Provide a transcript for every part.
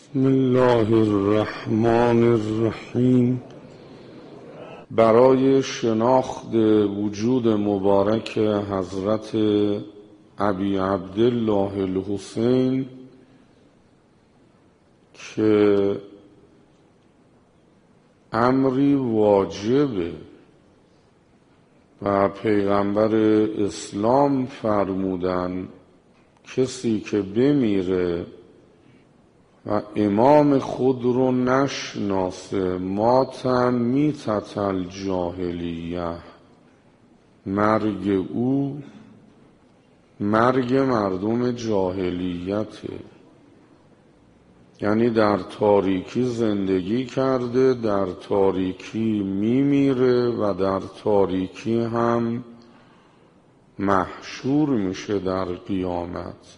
بسم الله الرحمن الرحیم. برای شناخت وجود مبارک حضرت ابی عبدالله الحسین که امری واجبه و پیغمبر اسلام فرمودن کسی که بمیره و امام خود رو نشناسه مات میتة الجاهلیه، مرگ او مرگ مردم جاهلیته، یعنی در تاریکی زندگی کرده، در تاریکی میمیره و در تاریکی هم محشور میشه در قیامت.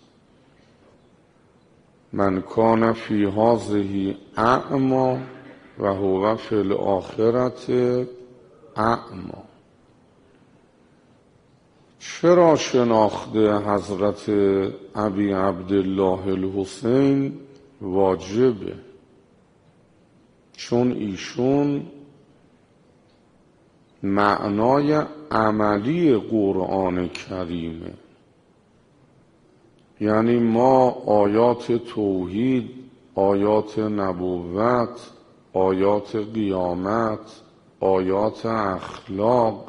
من کان فی هذه اعمی و هو فی الاخرة اعمی. چرا شناخت حضرت ابی عبدالله الحسین واجبه؟ چون ایشون معنای عملی قرآن کریمه. یعنی ما آیات توحید، آیات نبوت، آیات قیامت، آیات اخلاق،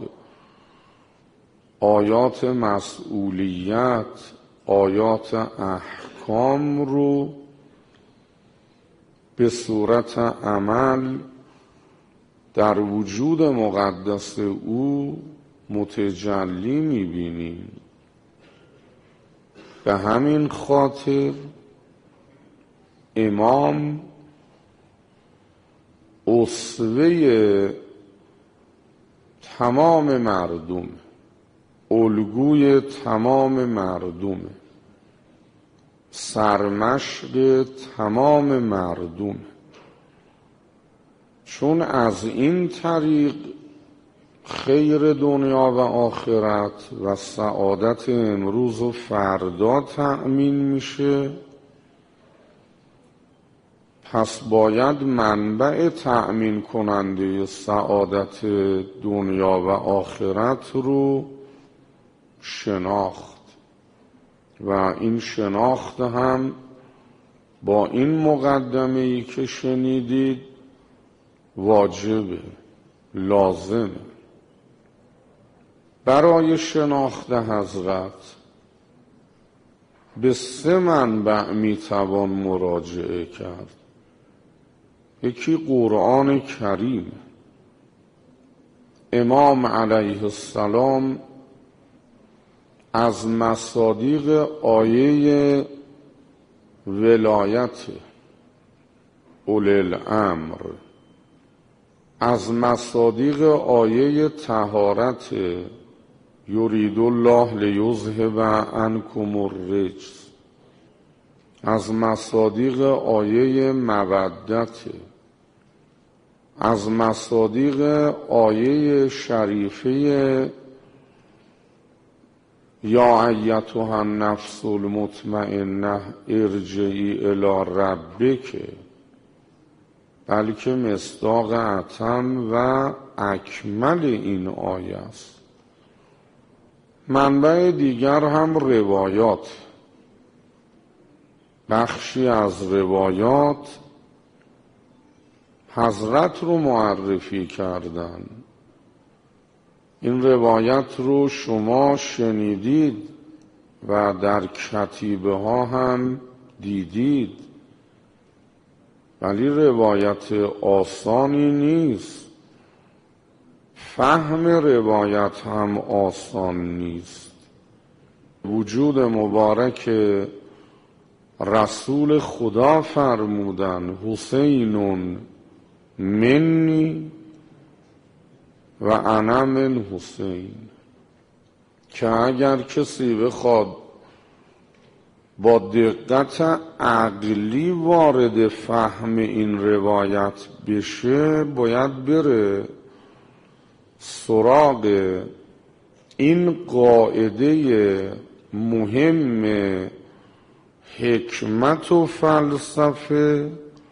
آیات مسئولیت، آیات احکام رو به صورت عمل در وجود مقدس او متجلی میبینیم. به همین خاطر امام اسوه تمام مردم، الگوی تمام مردم، سرمشق تمام مردم، چون از این طریق خیر دنیا و آخرت و سعادت امروز و فردا تأمین میشه. پس باید منبع تأمین کننده سعادت دنیا و آخرت رو شناخت و این شناخت هم با این مقدمه‌ای که شنیدید واجبه، لازمه. برای شناخت حضرت به 3 منبع میتوان مراجعه کرد. یکی قرآن کریم. امام علیه السلام از مصادیق آیه ولایت اولی الامر، از مصادیق آیه طهارت یرید الله لیذهب عنکم الرجس، از مصادیق آیه مودت، از مصادیق آیه شریفه یا ایتها النفس المطمئنه ارجعی الی ربک، بلکه مصداق اتم و اکمل این آیه است. منبع دیگر هم روایات. بخشی از روایات حضرت رو معرفی کردن. این روایت رو شما شنیدید و در کتیبه ها هم دیدید، ولی روایت آسانی نیست. فهم روایت هم آسان نیست. وجود مبارک رسول خدا فرمودن حسین منی و انا من حسین، که اگر کسی بخواد با دقت عقلی وارد فهم این روایت بشه باید بره سراغ این قاعده مهم حکمت و فلسفه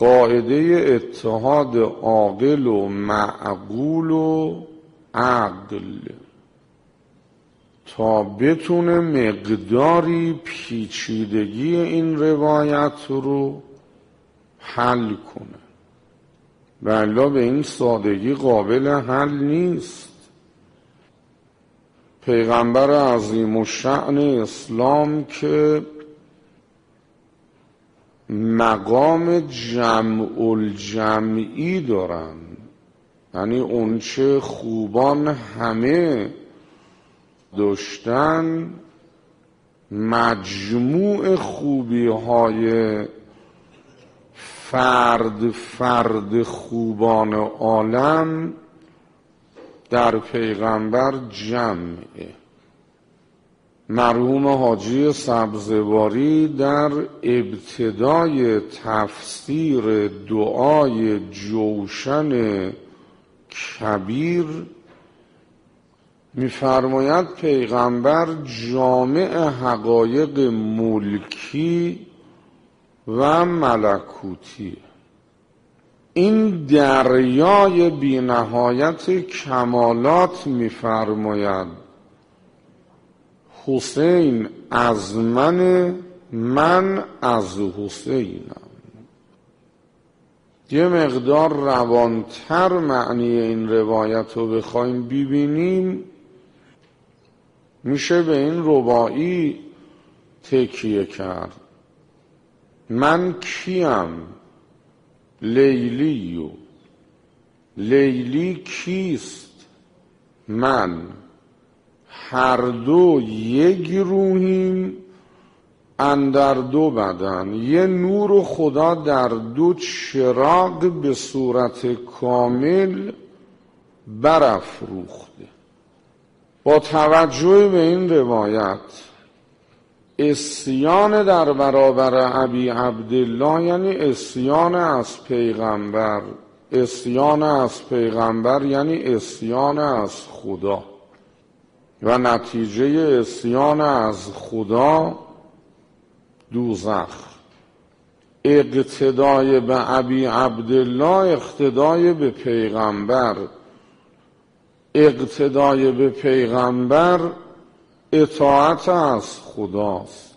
قاعده اتحاد عاقل و معقول و عقل تا بتونه مقداری پیچیدگی این روایت رو حل کنه، ولی به این سادگی قابل حل نیست. پیغمبر عظیم الشأن اسلام که مقام جمع الجمعی دارن، یعنی اون چه خوبان همه داشتن، مجموع خوبی های فرد خوبان عالم در پیغمبر جمعه. مرحوم حاجی سبزواری در ابتدای تفسیر دعای جوشن کبیر می‌فرماید پیغمبر جامع حقایق ملکی و ملکوتی، این دریای بی نهایت کمالات می‌فرماید حسین از من از حسینم. یه مقدار روانتر معنی این روایت رو بخوایم ببینیم، میشه به این رباعی تکیه کرد. من کیم؟ لیلیو. لیلی کیست؟ من. هر دو یک روحیم اندر دو بدن، یه نور خدا در دو چراغ به صورت کامل برافروخته. با توجه به این روایت عصیان در برابر ابی عبدالله یعنی عصیان از پیغمبر، عصیان از پیغمبر یعنی عصیان از خدا، و نتیجه عصیان از خدا دوزخ. اقتدای به ابی عبدالله اقتدای به پیغمبر، اقتدای به پیغمبر اطاعت از خداست،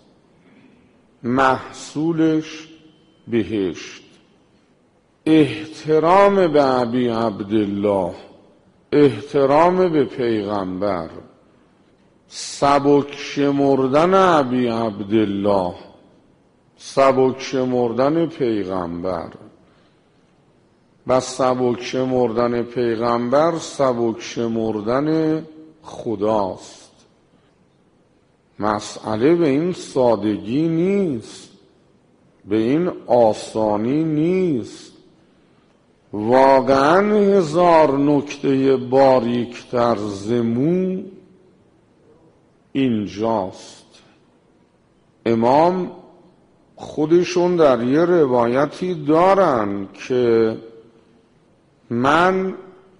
محصولش بهشت. احترام به ابی عبدالله، احترام به پیغمبر، سبک شمردن ابی عبدالله، سبک شمردن پیغمبر، و سبک شمردن پیغمبر سبک شمردن خداست. مسئله به این سادگی نیست، به این آسانی نیست. واقعا 1000 نکته باریکتر ز مو اینجاست. امام خودشون در یه روایتی دارن که من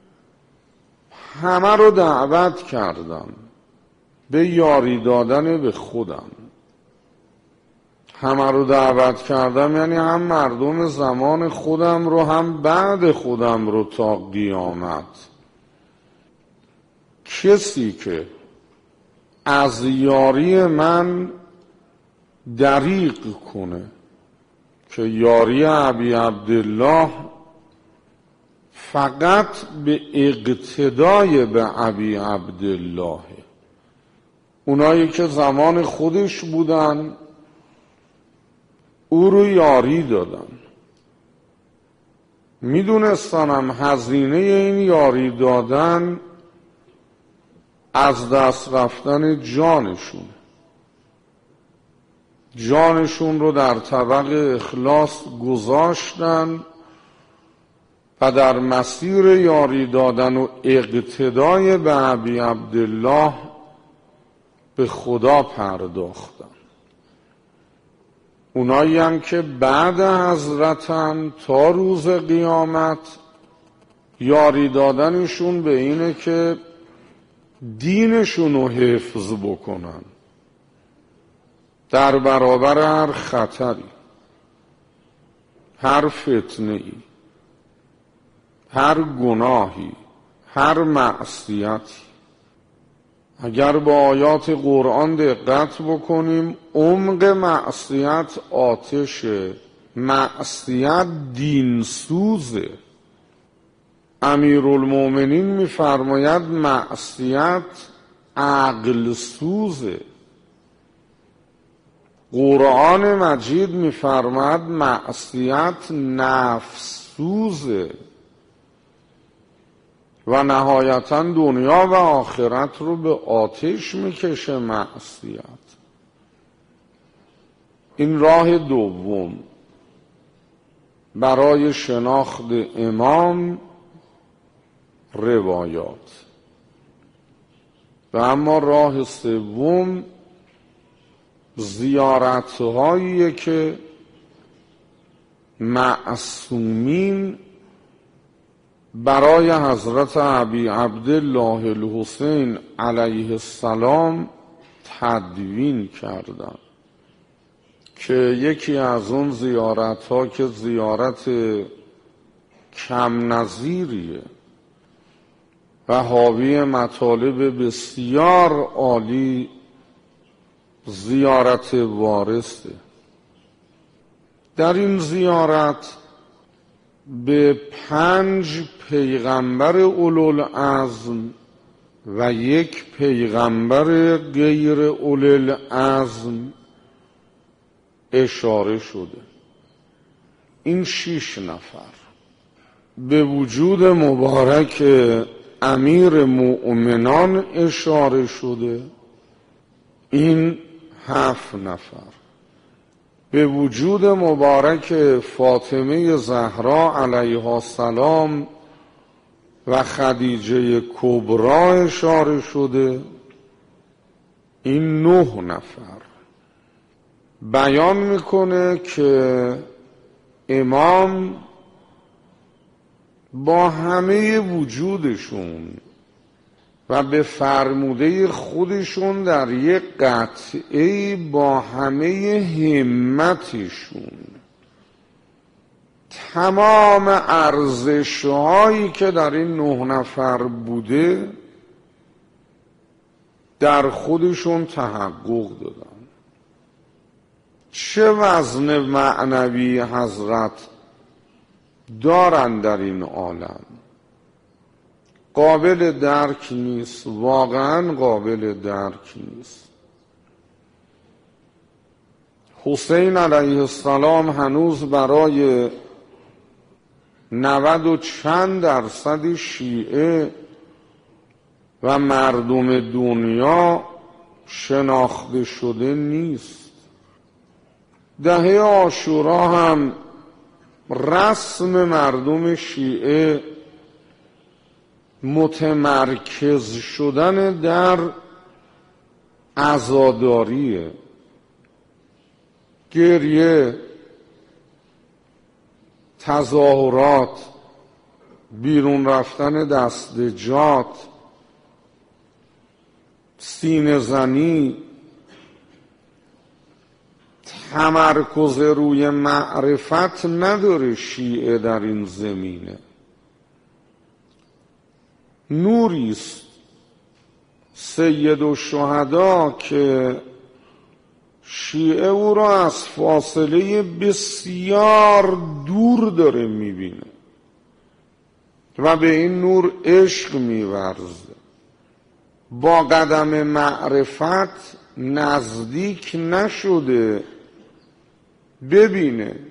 همه رو دعوت کردم به یاری دادن به خودم. همه رو دعوت کردم یعنی هم مردم زمان خودم رو هم بعد خودم رو تا قیامت. کسی که از یاری من دریغ کنه، که یاری ابی عبدالله فقط به اقتدای به ابی عبدالله، اونایی که زمان خودش بودن او رو یاری دادن، میدونستنم هزینه این یاری دادن از دست رفتن جانشون رو در طبق اخلاص گذاشتن و در مسیر یاری دادن و اقتدای به ابی عبدالله به خدا پرداختن. اونایی هم که بعد حضرتن تا روز قیامت یاری دادنشون به اینه که دینشون رو حفظ بکنن در برابر هر خطری. هر فتنه ای، هر گناهی، هر معصیتی، اگر با آیات قرآن دقت بکنیم، عمق معصیت آتشه، معصیت دینسوزه. امیرالمومنین میفرماید معصیت عقل سوزه. قرآن مجید میفرماید معصیت نفس سوزه و نهایتا دنیا و آخرت رو به آتش میکشه معصیت. این راه دوم برای شناخت امام روایات. و اما راه سوم زیارت‌هایی که معصومین برای حضرت ابی عبدالله الحسین علیه السلام تدوین کردند، که یکی از اون زیارت‌ها که زیارت کم نظیریه و حاوی مطالب بسیار عالی، زیارت وارثه. در این زیارت به 5 پیغمبر اولوالعزم و 1 پیغمبر غیر اولوالعزم اشاره شده. این 6 نفر. به وجود مبارک امیر مؤمنان اشاره شده، این 7 نفر. به وجود مبارک فاطمه زهرا علیها السلام و خدیجه کبرا اشاره شده، این 9 نفر. بیان میکنه که امام با همه وجودشون و به فرموده خودشون در یک قطعه با همه همتشون تمام ارزش‌هایی که در این 9 نفر بوده در خودشون تحقق دادن. چه وزن معنوی حضرت دارن در این عالم قابل درک نیست، واقعا قابل درک نیست. حسین علیه السلام هنوز برای 90 و چند درصد شیعه و مردم دنیا شناخته شده نیست. دهه عاشورا هم رسم مردم شیعه متمرکز شدن در عزاداریه، گریه، تظاهرات، بیرون رفتن دستجات، سینه زنی، تمرکز روی معرفت نداره شیعه در این زمینه. نوریست سید الشهدا که شیعه او را از فاصله بسیار دور داره میبینه و به این نور عشق میورزه. با قدم معرفت نزدیک نشده ببینه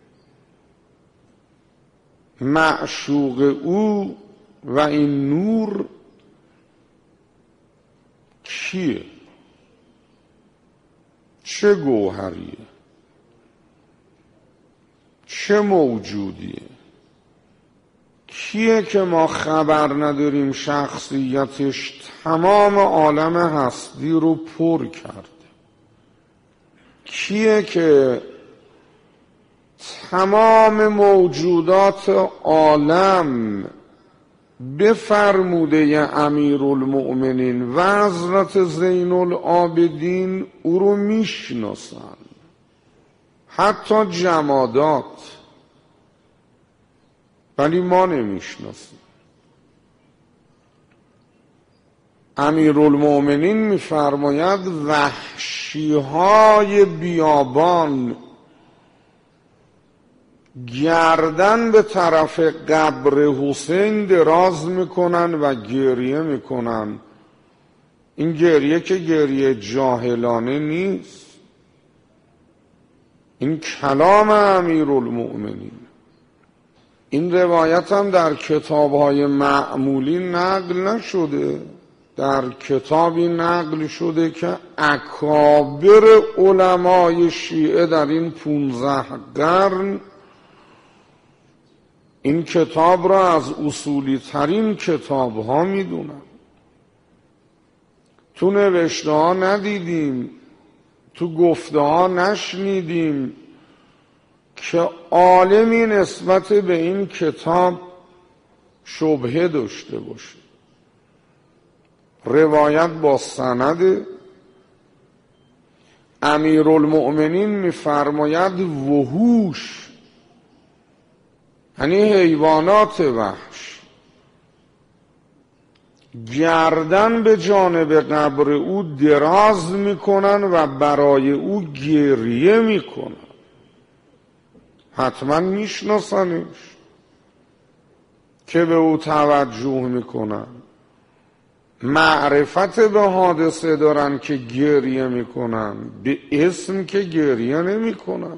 معشوق او و این نور کیه، چه گوهریه، چه موجودیه، کیه که ما خبر نداریم شخصیتش تمام عالم هستی رو پر کرده، کیه که تمام موجودات عالم به فرموده امیرالمؤمنین و حضرت زین العابدین او رو میشناسن. حتی جمادات ولی ما نمیشناسیم. امیرالمؤمنین میفرماید وحشیهای بیابان گردن به طرف قبر حسین دراز میکنن و گریه میکنن. این گریه که گریه جاهلانه نیست، این کلام امیرالمؤمنین. این روایت هم در کتاب‌های معمولی نقل نشده، در کتابی نقل شده که اکابر علمای شیعه در این 15 قرن این کتاب را از اصولی ترین کتاب ها می دونن. تو نوشته ها ندیدیم، تو گفته ها نشنیدیم که عالمی نسبت به این کتاب شبهه داشته باشه. روایت با سند. امیرالمؤمنین میفرماید وحوش، یعنی حیوانات وحش، گردن به جانب قبر او دراز میکنن و برای او گریه میکنن. حتما میشناسنش که به او توجه میکنن، معرفت به حادثه دارن که گریه میکنن، به اسم که گریه نمیکنن.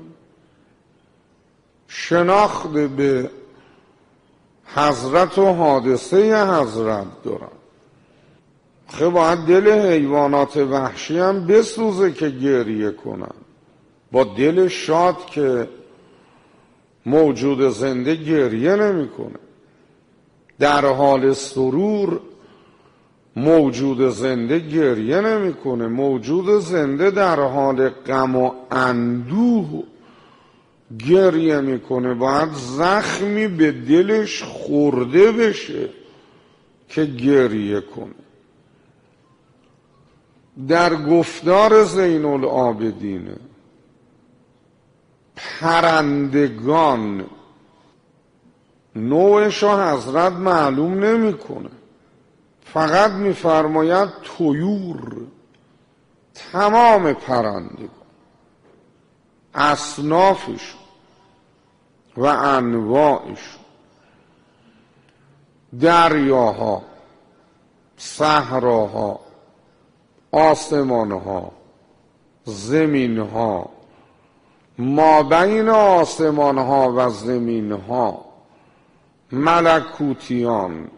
شناخت به حضرت و حادثه حضرت دارن. خب باید دل حیوانات وحشی هم بسوزه که گریه کنن. با دل شاد که موجود زنده گریه نمیکنه. در حال سرور موجود زنده گریه نمیکنه. موجود زنده در حال غم و اندوه گریه میکنه. باید زخمی به دلش خورده بشه که گریه کنه. در گفتار زین العابدین پرندگان نوعشو حضرت معلوم نمیکنه، فقط میفرماید طیور، تمام پرندگان، اصنافشون و انواعشون، دریاها، صحراها، آسمانها، زمینها، ما بین آسمانها و زمینها، ملکوتیان،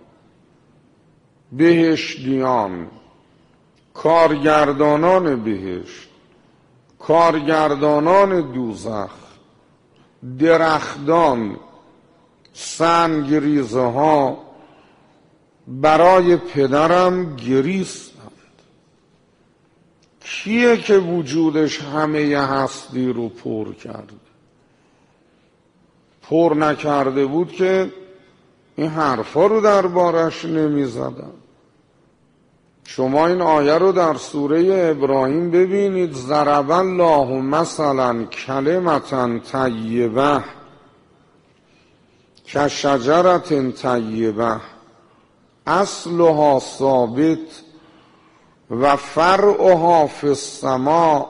بهشتیان، کارگردانان بهشت، کارگردانان دوزخ، درختان، سنگریزه ها برای پدرم گریستند. کیه که وجودش همه هستی رو پر کرده؟ پر نکرده بود که این حرفا رو دربارش نمی زدن. شما این آیه رو در سوره ابراهیم ببینید. ضرب الله مثلا کلمة طیبه کشجرة طیبه اصلها ثابت و فرعها فی السماء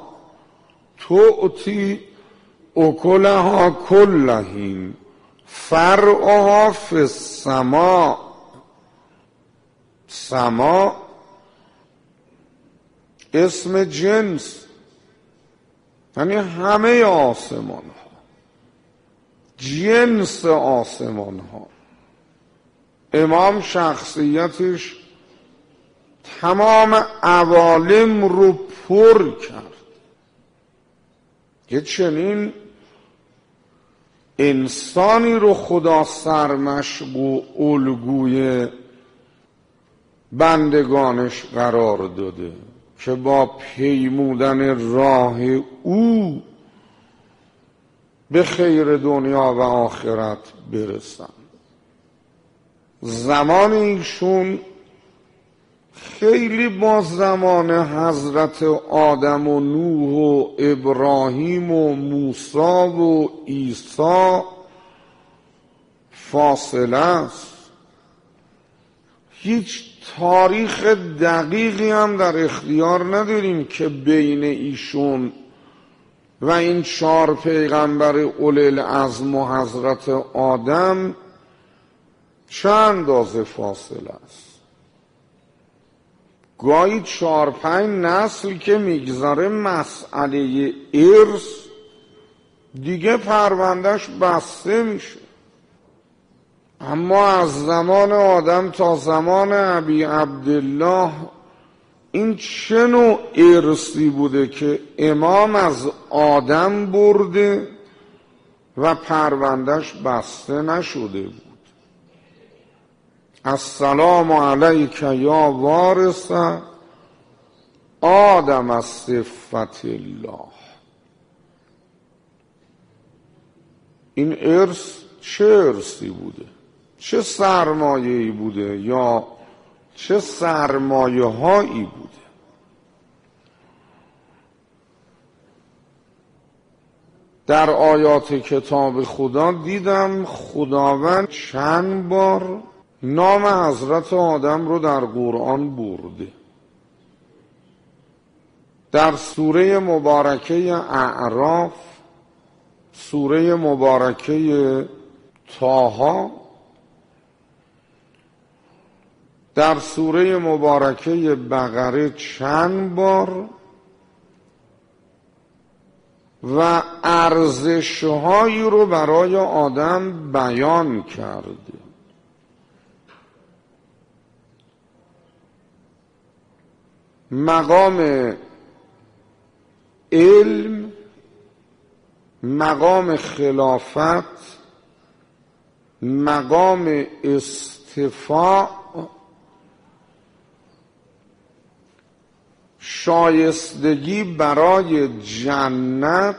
تؤتی اکلها کل حین. فرعها فی السماء، سما اسم جنس، یعنی همه آسمان ها، جنس آسمان ها. امام شخصیتش تمام عوالم رو پر کرد. یه چنین انسانی رو خدا سرمشق و الگوی بندگانش قرار داده که با پیمودن راه او به خیر دنیا و آخرت برسن. زمان ایشون خیلی با زمان حضرت آدم و نوح و ابراهیم و موسی و عیسی فاصله است. هیچ تاریخ دقیقی هم در اختیار نداریم که بین ایشون و این 4 پیغمبر اولوالعزم و حضرت آدم چه اندازه فاصله است. گاهی 4-5 نسل که میگذاره مسئله ارث دیگه پروندهش بسته میشه. اما از زمان آدم تا زمان ابی عبدالله این چه نوع ارثی بوده که امام از آدم برده و پروندهش بسته نشده بود؟ السلام علیک یا وارث آدم از صفت الله. این ارث چه ارثی بوده؟ چه سرمایه‌ای بوده یا چه سرمایه‌هایی بوده؟ در آیات کتاب خدا دیدم خداوند چند بار نام حضرت آدم رو در قرآن برده. در سوره مبارکه اعراف، سوره مبارکه طه، در سوره مبارکه بقره چند بار و ارزش‌هایی رو برای آدم بیان کرده. مقام علم، مقام خلافت، مقام استفاء، شایستگی برای جنت،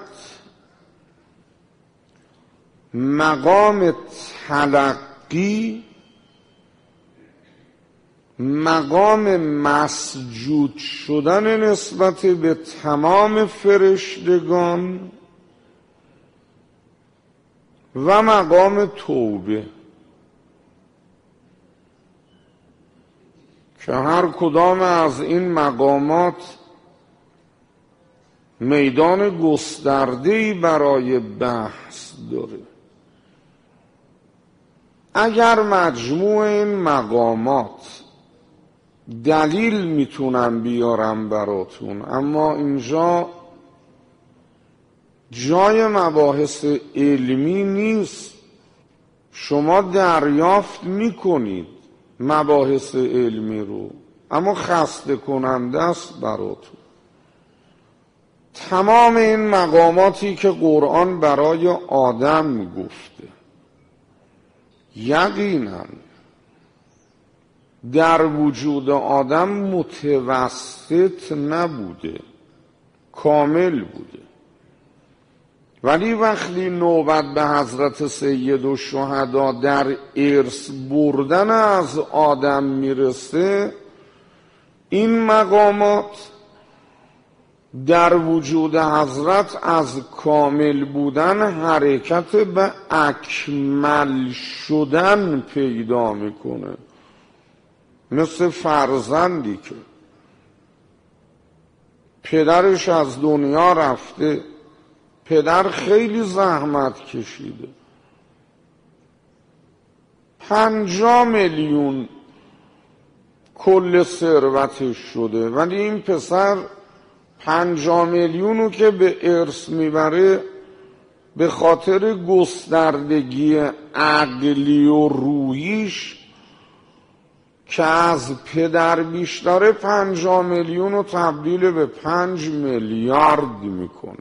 مقام تلقی، مقام مسجود شدن نسبت به تمام فرشتگان و مقام توبه که هر کدام از این مقامات میدان گسترده‌ای برای بحث داره. اگر مجموع این مقامات دلیل میتونم بیارم براتون، اما اینجا جای مباحث علمی نیست. شما دریافت میکنید مباحث علمی رو، اما خسته کننده است براتون. تمام این مقاماتی که قرآن برای آدم گفته یقینا در وجود آدم متوسط نبوده، کامل بوده. ولی وقتی نوبت به حضرت سید الشهدا در ارث بردن از آدم میرسه، این مقامات در وجود حضرت از کامل بودن حرکت به اکمل شدن پیدا میکنه. مثل فرزندی که پدرش از دنیا رفته، پدر خیلی زحمت کشیده، 50 میلیون کل ثروتش شده، ولی این پسر 50 میلیونو که به ارث میبره به خاطر گستردگی عقلی و روحیش که از پدر بیشتره 50 میلیونو تبدیل به 5 میلیارد میکنه.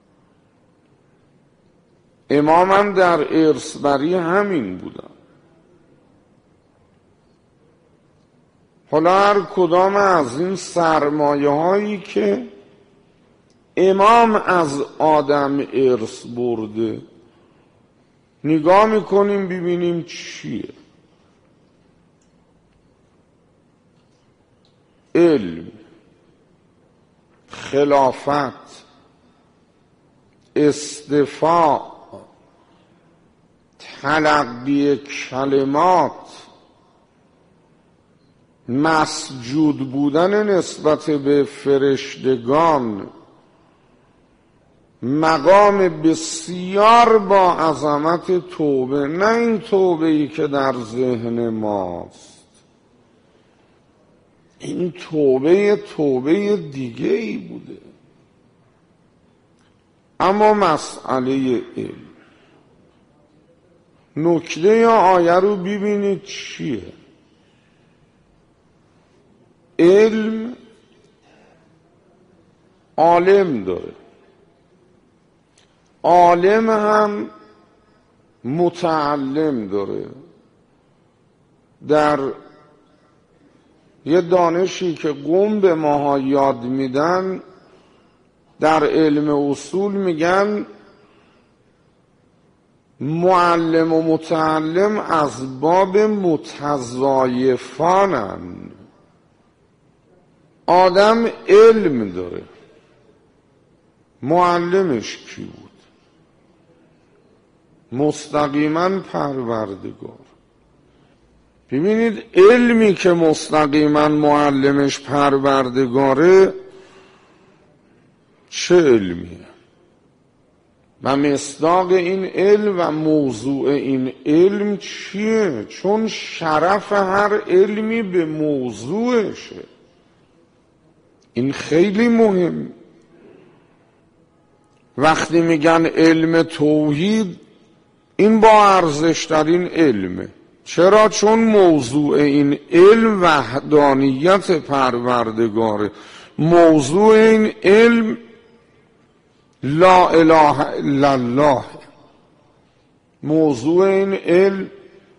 امام هم در ارثبری همین بودن. حالا هر کدام از این سرمایه هایی که امام از آدم ارث برده نگاه میکنیم ببینیم چیه. علم، خلافت، استفاء، تلقی کلمات، مسجود بودن نسبت به فرشتگان، مقام بسیار با عظمت توبه، نه این توبه‌ای که در ذهن ماست، این توبه دیگه ای بوده. اما مسئله علم، نکته یا آیه رو ببینید چیه. علم عالم داره، عالم هم متعلم داره. در یه دانشی که قوم به ماها یاد میدن در علم اصول میگن معلم و متعلم از باب متضایفانن. آدم علم داره، معلمش کی بود؟ مستقیما پروردگار. ببینید علمی که مستقیما معلمش پروردگاره چه علمیه و مصداق این علم و موضوع این علم چیه؟ چون شرف هر علمی به موضوعشه. این خیلی مهم. وقتی میگن علم توحید، این با ارزشترین علمه. چرا؟ چون موضوع این علم وحدانیت پروردگاره. موضوع این علم لا اله الا الله. موضوع این علم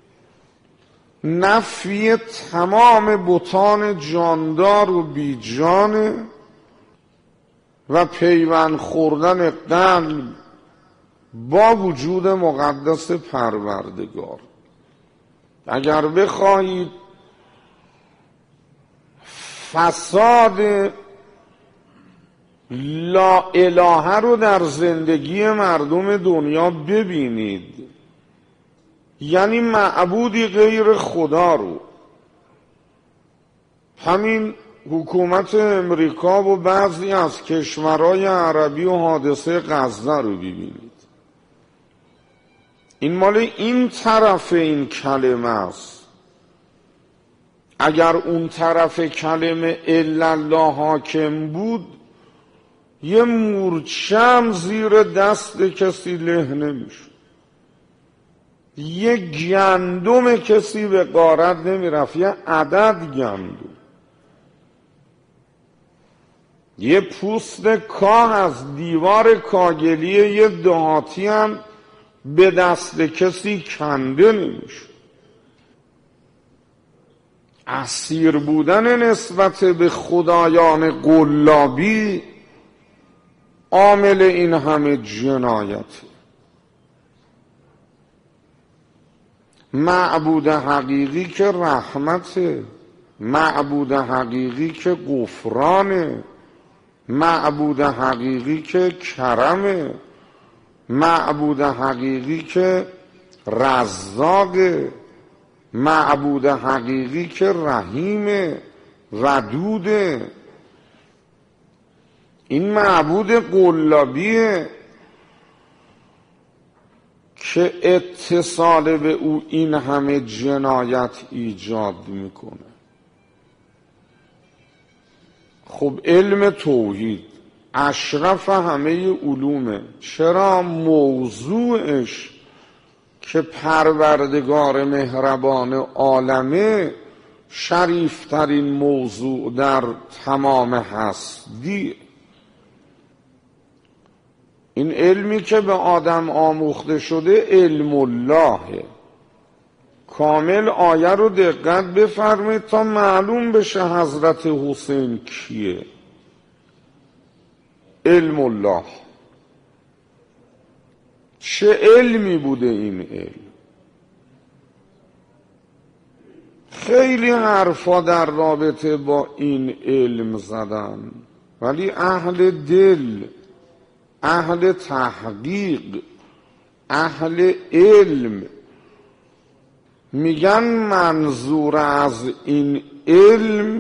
نفی تمام بتان جاندار و بیجانه و پیوند خوردن قلب با وجود مقدس پروردگار. اگر بخواهید فساد لا اله رو در زندگی مردم دنیا ببینید، یعنی معبودی غیر خدا رو، همین حکومت امریکا و بعضی از کشورهای عربی و حادثه غزه رو ببینید. این مال این طرف این کلمه است. اگر اون طرف کلمه الا الله حاکم بود، یه مورچم زیر دست کسی له نمیشد، یه گندم کسی به غارت نمیرفت، یه عدد گندم، یه پوست کاه از دیوار کاگلی یه دهاتی هم به دست کسی کنده نمیشد. اسیر بودن نسبت به خدایان قلابی عامل این همه جنایت. معبود حقیقی که رحمته، معبود حقیقی که غفرانه، معبود حقیقی که کرمه، معبود حقیقی که رزاقه، معبود حقیقی که رحیمه، ودوده. این معبود قلابیه که اتصال به او این همه جنایت ایجاد میکنه. خب علم توحید اشرف همه علومه. چرا؟ موضوعش که پروردگار مهربان عالمه شریفترین موضوع در تمام هستی. این علمی که به آدم آموخته شده علم الله. کامل آیه رو دقت بفرمایید تا معلوم بشه حضرت حسین کیه. علم الله. چه علمی بوده این علم؟ خیلی حرفا در رابطه با این علم زدن، ولی اهل دل، اهل تحقیق، اهل علم میگن منظور از این علم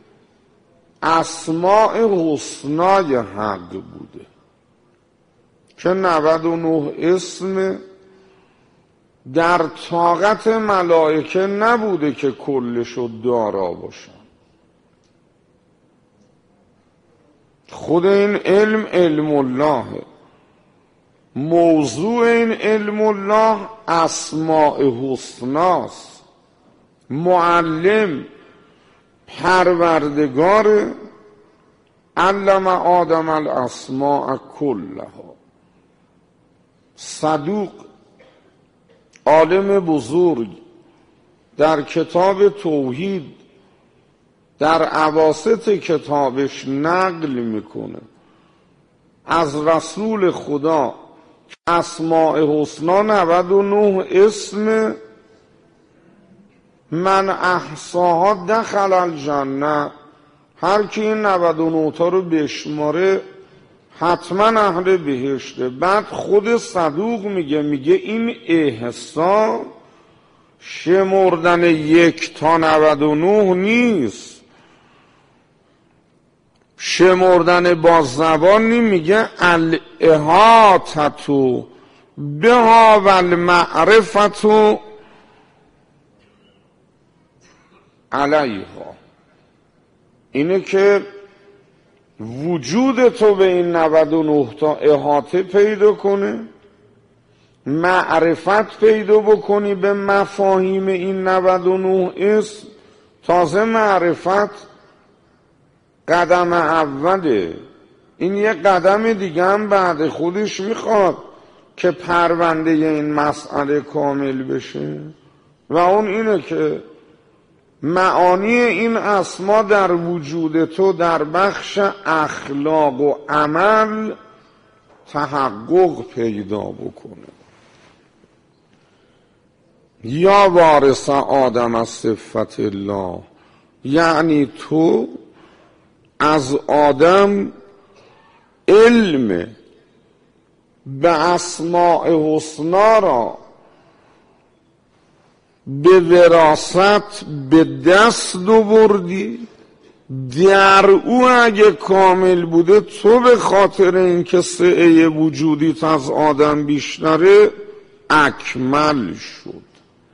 اسماء حسنای حق بوده که 99 اسم در طاقت ملائکه نبوده که کلشو دارا باشن. خود این علم علم الله، موضوع این علم الله اسماء حسناست. معلم پروردگار علم آدم الاسماء کلها. صدوق عالم بزرگ در کتاب توحید در اواسط کتابش نقل میکنه از رسول خدا اسماء حسنا 99 اسم، من احصاها دخل الجنه، هر کی این 99 تا رو بشماره حتما اهل بهشته. بعد خود صدوق میگه این احصا شمردن 1 تا 99 نیست، شمردن با زبان میگه الاحاطه بها و المعرفه علیها. اینه که وجود تو به این 99 تا احاطه پیدا کنه، معرفت پیدا بکنی به مفاهیم این 99 اسم. تازه معرفت قدم اوله، این یه قدم دیگه هم بعد خودش میخواد که پرونده این مسئله کامل بشه و اون اینه که معانی این اسما در وجود تو در بخش اخلاق و عمل تحقق پیدا بکنه. یا وارث آدم از صفت الله، یعنی تو از آدم علم به اسماء حسنا را به وراثت به دست آوردی. در او اگه کامل بوده تو به خاطر اینکه سعه وجودیت از آدم بیشتره اکمل شد.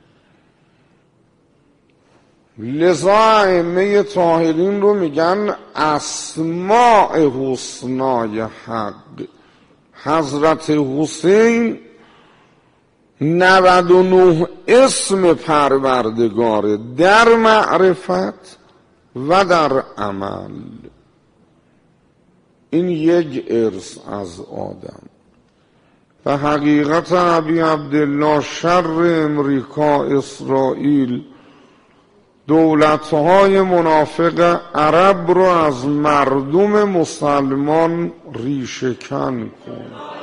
لذا ائمه طاهرین رو میگن اسماء حسنای حق. حضرت حسین 99 اسم پروردگاره در معرفت و در عمل. این یک ارث از آدم. و حقیقت ابی عبدالله شر امریکا اسرائیل دولت‌های منافق عرب رو از مردم مسلمان ریشه کن کن.